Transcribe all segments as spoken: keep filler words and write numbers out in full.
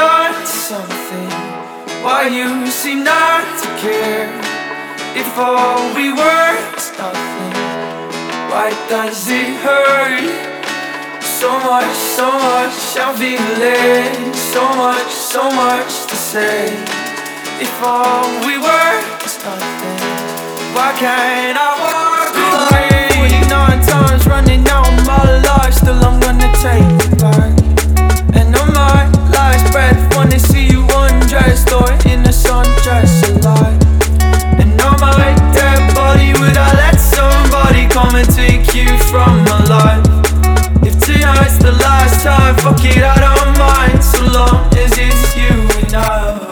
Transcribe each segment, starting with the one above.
on something? Why you seem not to care? If all we were is nothing, why does it hurt? So much, so much I'm feeling, so much, so much to say. If all we were is nothing, why can't I walk away? Forty-nine times running out of my life, still I'm gonna take it back. And on my last breath, wanna see you undressed or in a sundress alive. And on my dead body, would I let somebody come and take you from my life? If tonight's the last time, fuck it, I don't mind, so long as it's you and I.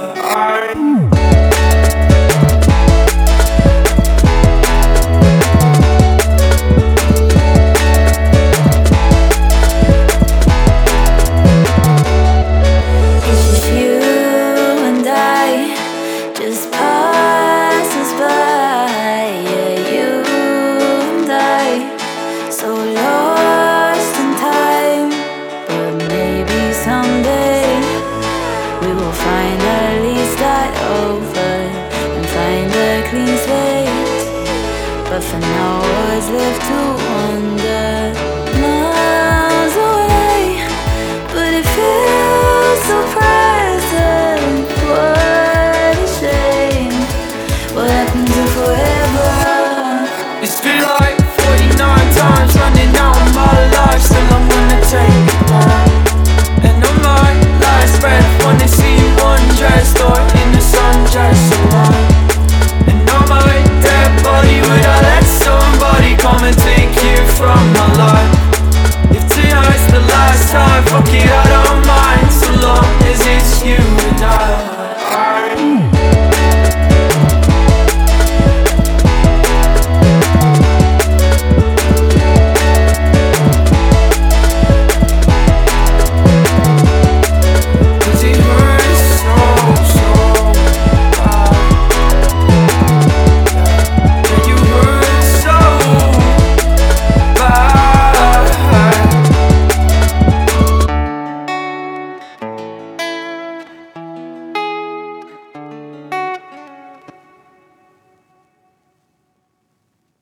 But for now, what's left to wonder? Miles away, but it feels so present. What a shame. What happened to forever? It's been like forty-nine times running out of my life, still I'm gonna take it back. And on my last breath, wanna see you undressed or in the sundress alive. And on my dead body, would I let somebody come and take you from my life? If tonight's the last time, fuck it, I don't mind, so long as it's you